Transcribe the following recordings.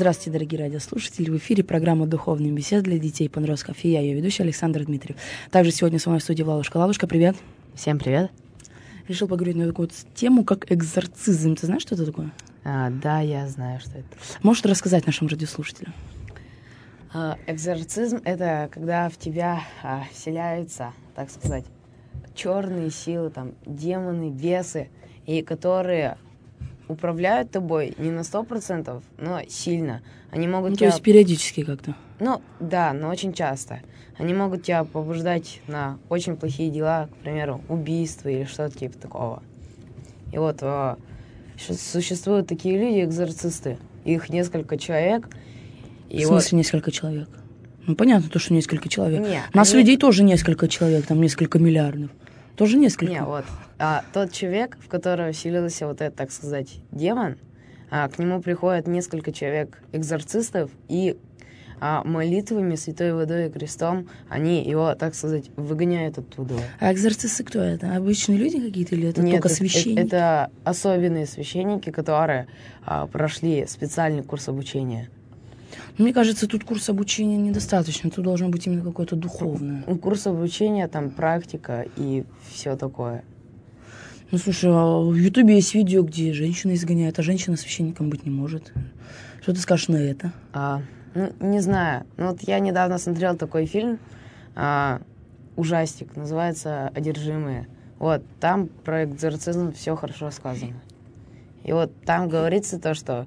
Здравствуйте, дорогие радиослушатели. В эфире программа «Духовные беседы для детей и подростков». И я, ее ведущая Александр Дмитриев. Также сегодня с вами в студии Валушка. Валушка, привет. Всем привет. Решил поговорить на такую тему, как экзорцизм. Ты знаешь, что это такое? Да, я знаю, что это. Можешь рассказать нашим радиослушателям? Экзорцизм — это когда в тебя вселяются, так сказать, черные силы, там, демоны, бесы, и которые управляют тобой не на 100%, но сильно. Они могут то есть периодически как-то? Да, но очень часто. Они могут тебя побуждать на очень плохие дела, к примеру, убийство или что-то типа такого. И вот существуют такие люди, экзорцисты. Их несколько человек. В смысле несколько человек? Ну, понятно, то, что несколько человек. Нет, нас людей тоже несколько человек, там несколько миллиардов. Тоже несколько. Не, вот. Тот человек, в которого вселился вот этот, так сказать, демон, к нему приходят несколько человек экзорцистов, и молитвами, святой водой и крестом они его, так сказать, выгоняют оттуда. А экзорцисты кто это? Обычные люди какие-то или это Нет, только священники? Это особенные священники, которые прошли специальный курс обучения. Мне кажется, тут курс обучения недостаточно. Тут должно быть именно какое-то духовное. Курс обучения, там практика и все такое. Ну, слушай, в Ютубе есть видео, где женщина изгоняет, а женщина священником быть не может. Что ты скажешь на это? Не знаю. Вот я недавно смотрел такой фильм, ужастик, называется «Одержимые». Вот, там про экзорцизм все хорошо сказано. И вот там говорится то, что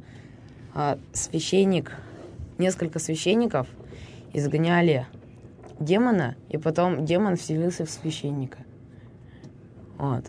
несколько священников изгоняли демона, и потом демон вселился в священника. Вот.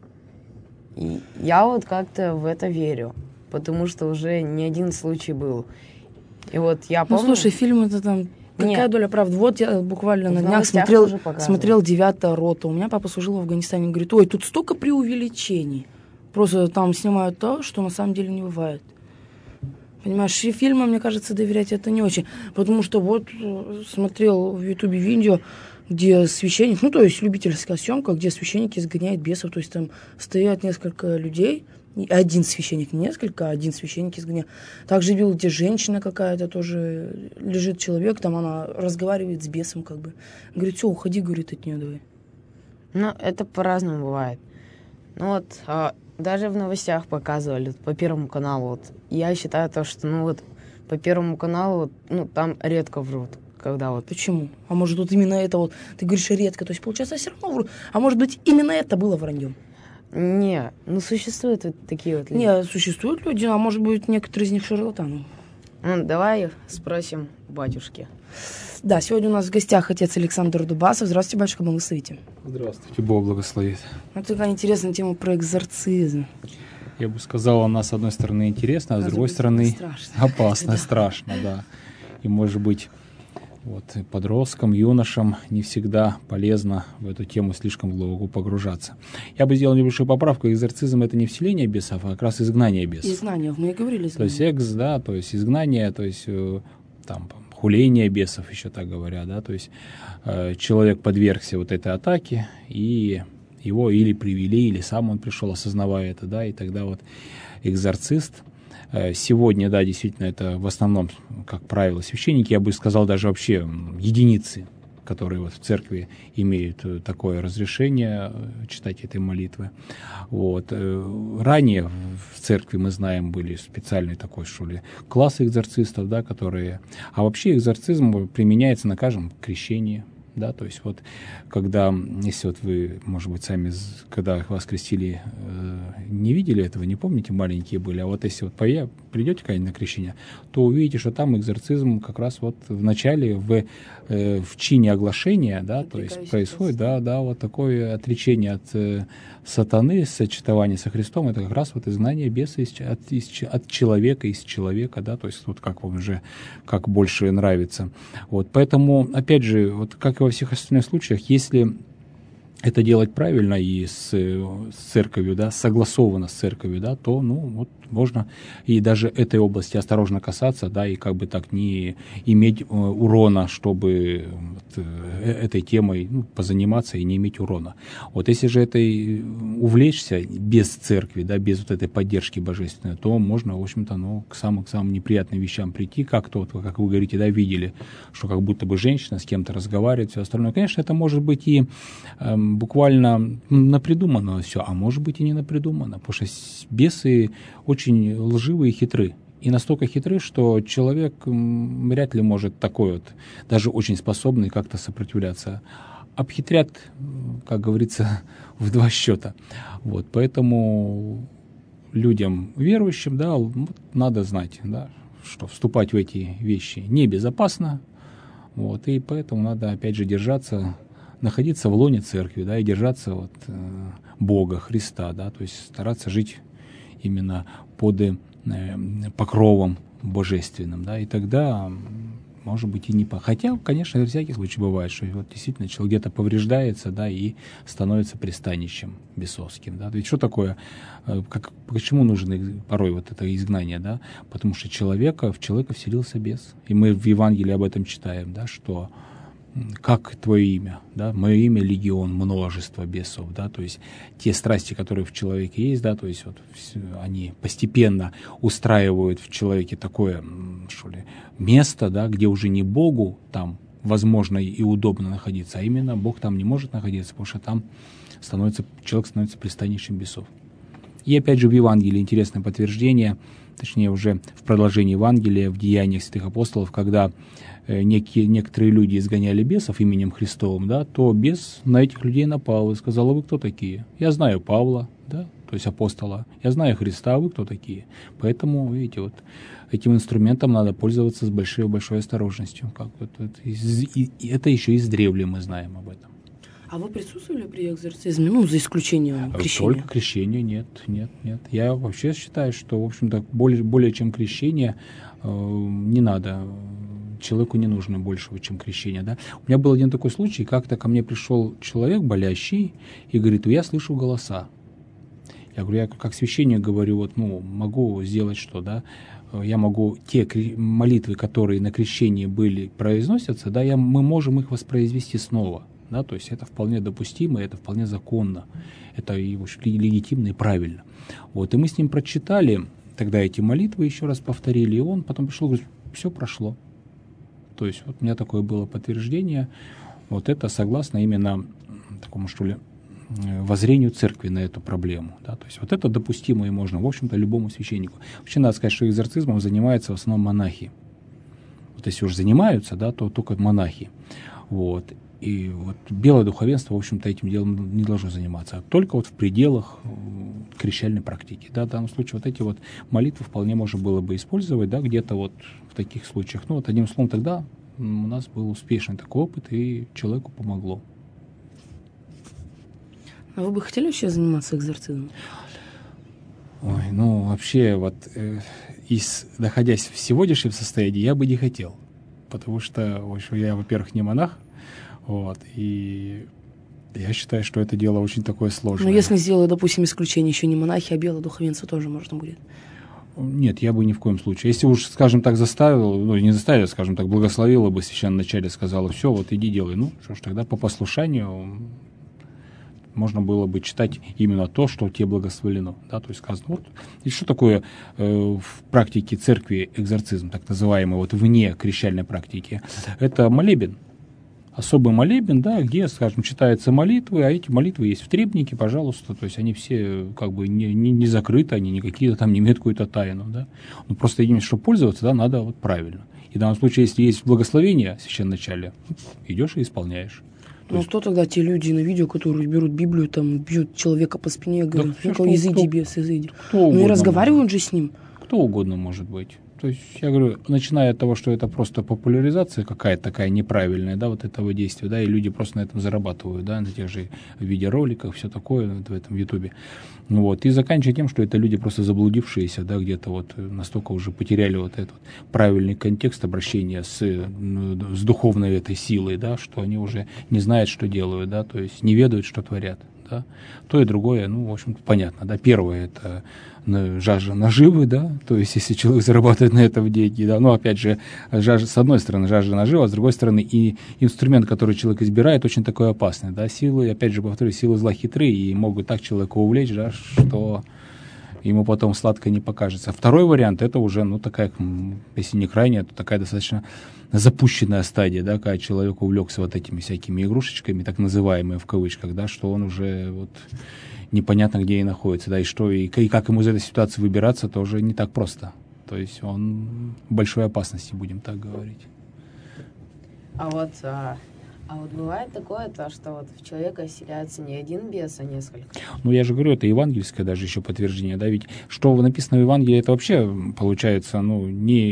И я вот как-то в это верю, потому что уже не один случай был. И вот я помню... Ну, слушай, фильм это там... Какая доля правды? Вот я буквально на днях смотрел «9-я рота». У меня папа служил в Афганистане. Говорит, ой, тут столько преувеличений. Просто там снимают то, что на самом деле не бывает. Понимаешь, и фильмам, мне кажется, доверять это не очень. Потому что вот смотрел в Ютубе видео, где священник, то есть любительская съемка, где священник изгоняет бесов. То есть там стоят несколько людей, один священник, не несколько, а один священник изгоняет. Также видел, где женщина какая-то тоже, лежит человек, там она разговаривает с бесом как бы. Говорит, все, уходи, говорит, от нее давай. Это по-разному бывает. Даже в новостях показывали по Первому каналу. Вот. Я считаю то, что по Первому каналу там редко врут. Когда вот. Почему? А может, вот именно это вот, ты говоришь, редко, то есть, получается, все равно врут. А может быть, именно это было враньем? Не, существуют вот такие вот люди. Не, существуют люди, а может быть, некоторые из них шарлатаны. Давай спросим батюшки. Да, сегодня у нас в гостях отец Александр Дубасов. Здравствуйте, батюшка, благословите. Здравствуйте, Бог благословит. Это такая интересная тема про экзорцизм. Я бы сказал, она с одной стороны интересна, а с другой стороны опасна, страшно, да. И, может быть, подросткам, юношам не всегда полезно в эту тему слишком глубоко погружаться. Я бы сделал небольшую поправку. Экзорцизм — это не вселение бесов, а как раз изгнание бесов. Изгнание, мы и говорили. То есть то есть изгнание, то есть там хуление бесов, еще так говоря, да, то есть человек подвергся вот этой атаке, и его или привели, или сам он пришел, осознавая это, да, и тогда вот экзорцист. Сегодня, да, действительно, это в основном, как правило, священники, я бы сказал, даже вообще единицы, которые вот в церкви имеют такое разрешение читать этой молитвы. Ранее в церкви, мы знаем, были специальные такой, классы экзорцистов, да, которые... А вообще экзорцизм применяется на каждом крещении. Да, то есть когда, если вы, может быть, сами, когда вас крестили, не видели этого, не помните, маленькие были, а вот если придете когда-нибудь на крещение, то увидите, что там экзорцизм как раз в начале, в чине оглашения, да, то есть происходит, вот такое отречение от сатаны, сочетование со Христом, это как раз изгнание беса от человека, из человека, да, то есть как вам уже, как больше нравится. Поэтому, опять же, как и во всех остальных случаях, если это делать правильно и с церковью, да, согласованно с церковью, да, то, можно и даже этой области осторожно касаться, да, и как бы так не иметь урона, чтобы вот, этой темой позаниматься и не иметь урона. Вот если же этой увлечься без церкви, да, без вот этой поддержки божественной, то можно, в общем-то, к самым неприятным вещам прийти, как вы говорите, да, видели, что как будто бы женщина с кем-то разговаривает, все остальное. Конечно, это может быть и буквально напридуманно все, а может быть и не напридуманно, потому что бесы очень лживые и хитры. И настолько хитры, что человек вряд ли может такой вот, даже очень способный как-то сопротивляться. Обхитрят, как говорится, в 2 счета. Вот, поэтому людям верующим, да, надо знать, да, что вступать в эти вещи небезопасно. Вот, и поэтому надо, опять же, находиться в лоне церкви, да, и держаться вот, Бога, Христа, да, то есть стараться жить именно под покровом божественным, да, и тогда, может быть, и не Хотя, конечно, на всякий случай бывает, что вот действительно человек где-то повреждается, да, и становится пристанищем бесовским, да. Ведь что такое, почему нужно порой вот это изгнание, да? Потому что в человека вселился бес. И мы в Евангелии об этом читаем, да, что как твое имя, да, мое имя легион, множество бесов, да, то есть те страсти, которые в человеке есть, да, то есть вот они постепенно устраивают в человеке такое, что ли, место, да, где уже не Богу там возможно и удобно находиться, а именно Бог там не может находиться, потому что там человек становится пристанищем бесов. И опять же в Евангелии интересное подтверждение, точнее уже в продолжении Евангелия, в Деяниях святых апостолов, когда некоторые люди изгоняли бесов именем Христовым, да, то бес на этих людей напал и сказал: а вы кто такие? Я знаю Павла, да, то есть апостола, я знаю Христа, а вы кто такие? Поэтому, видите, вот этим инструментом надо пользоваться с большой осторожностью. Это еще издревле мы знаем об этом. А вы присутствовали при экзорцизме, за исключением крещения? Только крещение, нет. Я вообще считаю, что, в общем-то, более чем крещение не надо. Человеку не нужно большего, чем крещение, да. У меня был один такой случай, как-то ко мне пришел человек болящий и говорит: я слышу голоса. Я говорю, я как священник говорю, могу сделать что, да. Я могу те молитвы, которые на крещении произносятся, да, мы можем их воспроизвести снова. Да, то есть это вполне допустимо, это вполне законно, это и легитимно и правильно. Вот, и мы с ним прочитали тогда эти молитвы, еще раз повторили, и он потом пришел и говорит: все прошло. То есть вот у меня такое было подтверждение, вот это согласно именно такому, что ли, воззрению церкви на эту проблему. Да? То есть вот это допустимо и можно, в общем-то, любому священнику. Вообще надо сказать, что экзорцизмом занимаются в основном монахи. Вот если уж занимаются, да, то только монахи. Вот. И вот белое духовенство, в общем-то, этим делом не должно заниматься, а только вот в пределах крещальной практики. Да, в данном случае вот эти вот молитвы вполне можно было бы использовать, да, где-то вот в таких случаях. Ну, вот одним словом, тогда у нас был успешный такой опыт, и человеку помогло. А вы бы хотели вообще заниматься экзорцизмом? Ой, вообще, вот, находясь в сегодняшнем состоянии, я бы не хотел. Потому что я, во-первых, не монах, вот, и я считаю, что это дело очень такое сложное. Но если сделаю, допустим, исключение, еще не монахи, а белое духовенство тоже можно будет? Нет, я бы ни в коем случае. Если уж, скажем так, не заставил, скажем так, благословила бы священноначалие, сказала: все, вот иди делай. Что ж, тогда по послушанию можно было бы читать именно то, что тебе благословлено. Да, то есть сказано. Вот. И что такое в практике церкви экзорцизм, так называемый, вот вне крещальной практики? Это молебен. Особый молебен, да, где, скажем, читаются молитвы, а эти молитвы есть в требнике, пожалуйста, то есть они все как бы не закрыты, они не какие-то там не имеют какую-то тайну, да. Просто единственное, чтобы пользоваться, да, надо вот правильно. И в данном случае, если есть благословение священноначалия, идешь и исполняешь. Кто тогда те люди на видео, которые берут Библию, там, бьют человека по спине, говорят: изыди, бес, изыди. И разговаривают же с ним. Кто угодно может быть. То есть, я говорю, начиная от того, что это просто популяризация какая-то такая неправильная, да, вот этого действия, да, и люди просто на этом зарабатывают, да, на тех же видеороликах, все такое в этом Ютубе. Вот, и заканчивая тем, что это люди просто заблудившиеся, да, где-то вот настолько уже потеряли вот этот правильный контекст обращения с духовной этой силой, да, что они уже не знают, что делают, да, то есть не ведают, что творят. да. То и другое, ну, в общем-то, понятно, да. Первое — это жажда наживы, да, то есть если человек зарабатывает на этом деньги, да, ну, опять же, с одной стороны, жажда наживы, а с другой стороны, и инструмент, который человек избирает, очень такой опасный, да, силы, опять же, повторюсь, силы зла хитрые и могут так человека увлечь, да, что ему потом сладко не покажется. Второй вариант — это уже, ну, такая, если не крайняя, то такая достаточно запущенная стадия, да, когда человек увлекся вот этими всякими игрушечками, так называемые в кавычках, да, что он уже вот непонятно где и находится, да, и что, и как ему из этой ситуации выбираться, тоже не так просто. То есть он в большой опасности, будем так говорить. А вот бывает такое, то, что вот в человека вселяется не один бес, а несколько. Ну, я же говорю, это евангельское даже еще подтверждение, да, ведь что написано в Евангелии, это вообще получается, ну,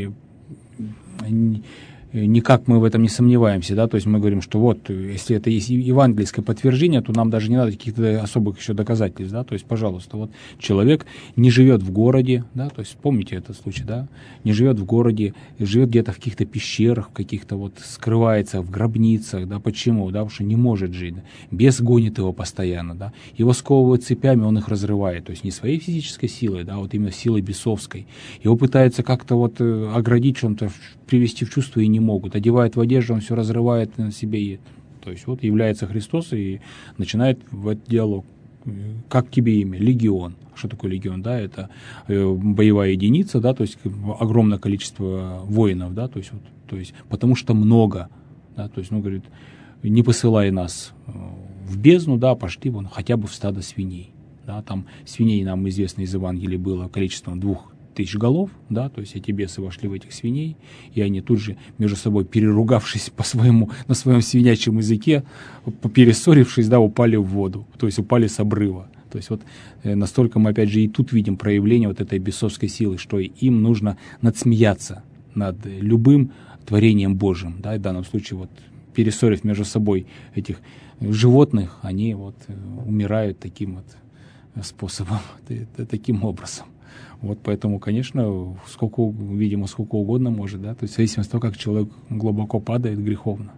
никак мы в этом не сомневаемся, да, то есть мы говорим, что вот, если это есть евангельское подтверждение, то нам даже не надо каких-то особых еще доказательств, да, то есть, пожалуйста, вот человек не живет в городе, да, то есть помните этот случай, да, не живет в городе, живет где-то в каких-то пещерах, в каких-то вот скрывается в гробницах, да, почему, да, потому что не может жить, да? Бес гонит его постоянно, да, его сковывают цепями, он их разрывает, то есть не своей физической силой, да, вот именно силой бесовской, его пытаются как-то вот оградить чем-то, привести в чувство и не могут. Одевает в одежду, он все разрывает на себе. То есть вот является Христос и начинает в этот диалог. Как тебе имя? Легион. Что такое легион? Да, это боевая единица, да, то есть огромное количество воинов, да, то есть потому что много, да, то есть, ну, говорит, не посылай нас в бездну, да, пошли вон хотя бы в стадо свиней, да, там свиней, нам известно из Евангелия, было количеством 2000 голов, да, то есть эти бесы вошли в этих свиней, и они тут же между собой, переругавшись на своем свинячьем языке, перессорившись, да, упали в воду, то есть упали с обрыва. То есть вот настолько мы, опять же, и тут видим проявление вот этой бесовской силы, что им нужно надсмеяться над любым творением Божьим, да, и в данном случае вот перессорив между собой этих животных, они вот умирают таким вот способом, таким образом. Вот поэтому, конечно, сколько угодно может, да, то есть в зависимости от того, как человек глубоко падает греховно.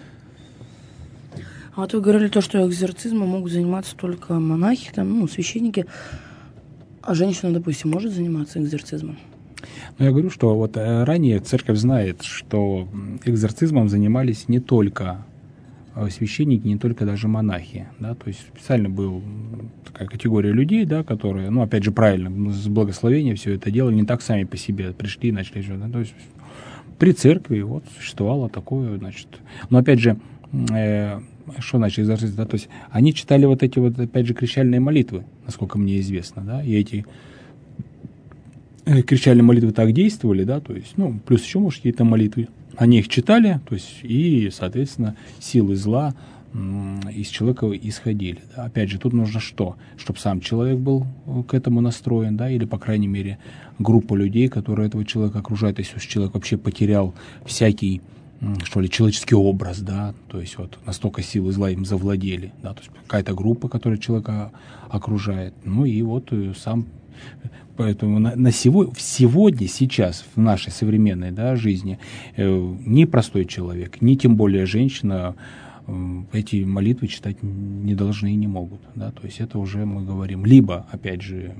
А вот вы говорили то, что экзорцизмом могут заниматься только монахи, там, ну, священники, а женщина, допустим, может заниматься экзорцизмом? Ну, я говорю, что вот ранее церковь знает, что экзорцизмом занимались не только священники, не только даже монахи, да, то есть специально была такая категория людей, да, которые, ну, опять же, правильно, с благословения все это делали, не так сами по себе пришли и начали жить, да, то есть при церкви вот существовало такое, значит, но опять же, что значит экзорцизм, да, то есть они читали вот эти вот, опять же, крещальные молитвы, насколько мне известно, да, и эти крещальные молитвы так действовали, да, то есть, ну, плюс еще, может, какие-то молитвы, они их читали, то есть, и, соответственно, силы зла из человека исходили. Да. Опять же, тут нужно что? Чтобы сам человек был к этому настроен, да, или, по крайней мере, группа людей, которые этого человека окружают, если человек вообще потерял всякий, что ли, человеческий образ, да, то есть вот настолько силы зла им завладели, да, то есть какая-то группа, которая человека окружает, ну и вот сам. Поэтому сегодня, сейчас, в нашей современной, да, жизни, ни простой человек, ни тем более женщина эти молитвы читать не должны и не могут. Да? То есть это уже мы говорим либо, опять же,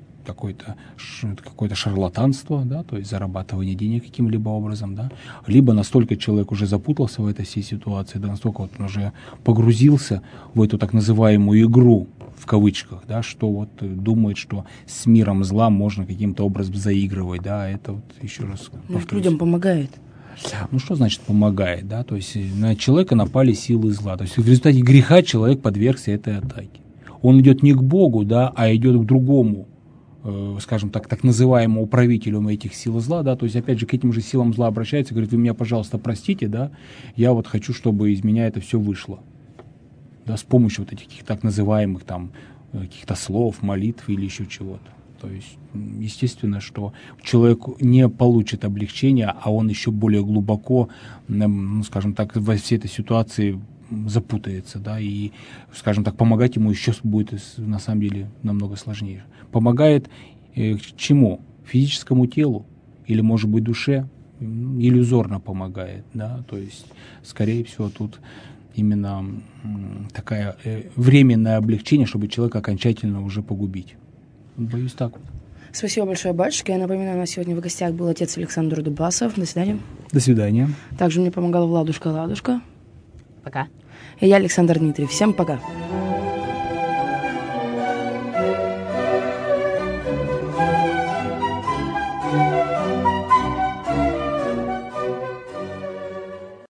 какое-то шарлатанство, да, то есть зарабатывание денег каким-либо образом, да, либо настолько человек уже запутался в этой всей ситуации, да, настолько вот он уже погрузился в эту так называемую игру, в кавычках, да, что вот думает, что с миром зла можно каким-то образом заигрывать, да, это вот еще раз повторюсь. Людям помогает. Ну, что значит помогает, да, то есть на человека напали силы зла, то есть в результате греха человек подвергся этой атаке. Он идет не к Богу, да, а идет к другому, скажем так называемому правителю этих сил зла, да, то есть опять же к этим же силам зла обращается, говорит, вы меня, пожалуйста, простите, да, я вот хочу, чтобы из меня это все вышло. Да, с помощью вот этих так называемых там каких-то слов, молитв или еще чего-то. То есть, естественно, что человек не получит облегчения, а он еще более глубоко, ну, скажем так, во всей этой ситуации запутается, да, и, скажем так, помогать ему еще будет, на самом деле, намного сложнее. Помогает чему? Физическому телу или, может быть, душе? Иллюзорно помогает, да, то есть, скорее всего, тут именно такое временное облегчение, чтобы человека окончательно уже погубить. Боюсь так вот. Спасибо большое, батюшка. Я напоминаю, у нас сегодня в гостях был отец Александр Дубасов. До свидания. До свидания. Также мне помогала Владушка Ладушка. Пока. И я, Александр Дмитриев. Всем пока.